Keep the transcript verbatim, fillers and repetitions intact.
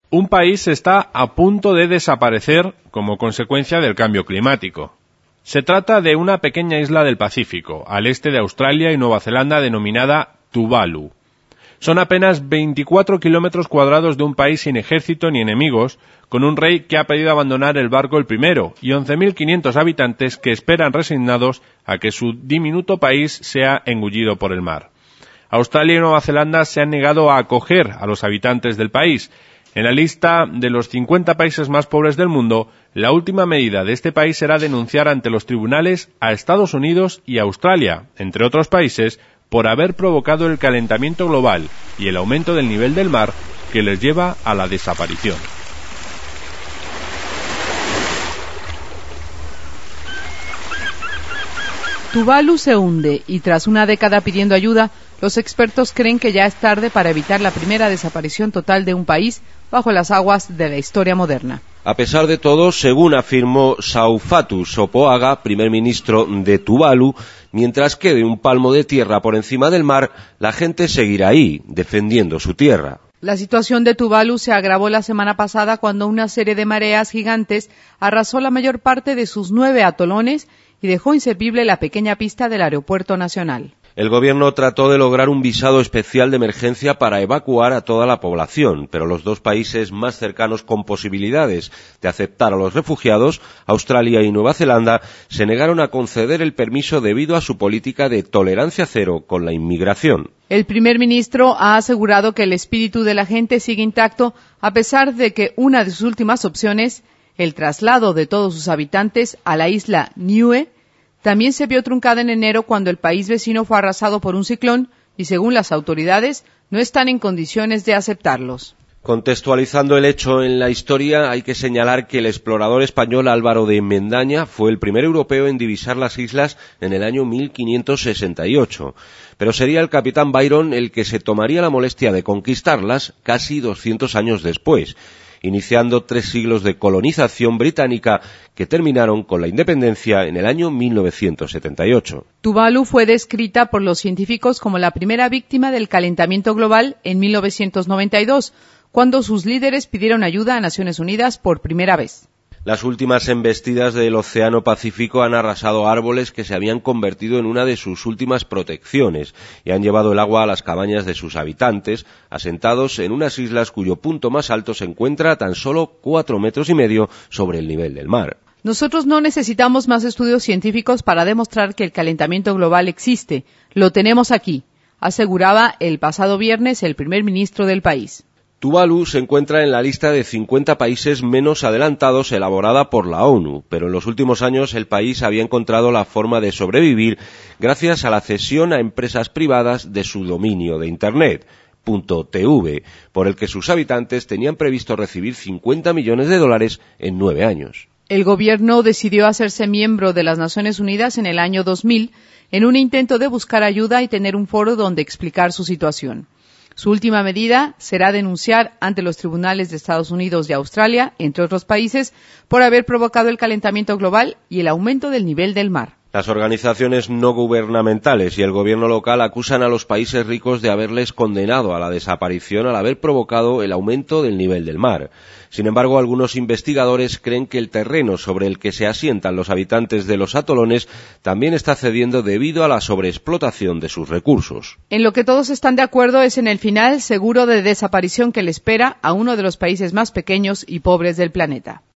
Un país está a punto de desaparecer como consecuencia del cambio climático. Se trata de una pequeña isla del Pacífico, al este de Australia y Nueva Zelanda, denominada Tuvalu. Son apenas veinticuatro kilómetros cuadrados de un país sin ejército ni enemigos, con un rey que ha pedido abandonar el barco el primero, y once mil quinientos habitantes que esperan resignados a que su diminuto país sea engullido por el mar. Australia y Nueva Zelanda se han negado a acoger a los habitantes del país. En la lista de los cincuenta países más pobres del mundo, la última medida de este país será denunciar ante los tribunales a Estados Unidos y Australia, entre otros países, por haber provocado el calentamiento global y el aumento del nivel del mar que les lleva a la desaparición. Tuvalu se hunde y tras una década pidiendo ayuda, los expertos creen que ya es tarde para evitar la primera desaparición total de un país bajo las aguas de la historia moderna. A pesar de todo, según afirmó Saufatu Sopoaga, primer ministro de Tuvalu, mientras quede un palmo de tierra por encima del mar, la gente seguirá ahí, defendiendo su tierra. La situación de Tuvalu se agravó la semana pasada cuando una serie de mareas gigantes arrasó la mayor parte de sus nueve atolones y dejó inservible la pequeña pista del aeropuerto nacional. El gobierno trató de lograr un visado especial de emergencia para evacuar a toda la población, pero los dos países más cercanos con posibilidades de aceptar a los refugiados, Australia y Nueva Zelanda, se negaron a conceder el permiso debido a su política de tolerancia cero con la inmigración. El primer ministro ha asegurado que el espíritu de la gente sigue intacto a pesar de que una de sus últimas opciones, el traslado de todos sus habitantes a la isla Niue, también se vio truncada en enero cuando el país vecino fue arrasado por un ciclón y, según las autoridades, no están en condiciones de aceptarlos. Contextualizando el hecho en la historia, hay que señalar que el explorador español Álvaro de Mendaña fue el primer europeo en divisar las islas en el año mil quinientos sesenta y ocho, pero sería el capitán Byron el que se tomaría la molestia de conquistarlas casi doscientos años después, iniciando tres siglos de colonización británica que terminaron con la independencia en el año mil novecientos setenta y ocho. Tuvalu fue descrita por los científicos como la primera víctima del calentamiento global en mil novecientos noventa y dos, cuando sus líderes pidieron ayuda a Naciones Unidas por primera vez. Las últimas embestidas del Océano Pacífico han arrasado árboles que se habían convertido en una de sus últimas protecciones y han llevado el agua a las cabañas de sus habitantes, asentados en unas islas cuyo punto más alto se encuentra a tan solo cuatro metros y medio sobre el nivel del mar. Nosotros no necesitamos más estudios científicos para demostrar que el calentamiento global existe. Lo tenemos aquí, aseguraba el pasado viernes el primer ministro del país. Tuvalu se encuentra en la lista de cincuenta países menos adelantados elaborada por la ONU, pero en los últimos años el país había encontrado la forma de sobrevivir gracias a la cesión a empresas privadas de su dominio de Internet, .tv, por el que sus habitantes tenían previsto recibir cincuenta millones de dólares en nueve años. El gobierno decidió hacerse miembro de las Naciones Unidas en el año dos mil en un intento de buscar ayuda y tener un foro donde explicar su situación. Su última medida será denunciar ante los tribunales de Estados Unidos y Australia, entre otros países, por haber provocado el calentamiento global y el aumento del nivel del mar. Las organizaciones no gubernamentales y el gobierno local acusan a los países ricos de haberles condenado a la desaparición al haber provocado el aumento del nivel del mar. Sin embargo, algunos investigadores creen que el terreno sobre el que se asientan los habitantes de los atolones también está cediendo debido a la sobreexplotación de sus recursos. En lo que todos están de acuerdo es en el final seguro de desaparición que le espera a uno de los países más pequeños y pobres del planeta.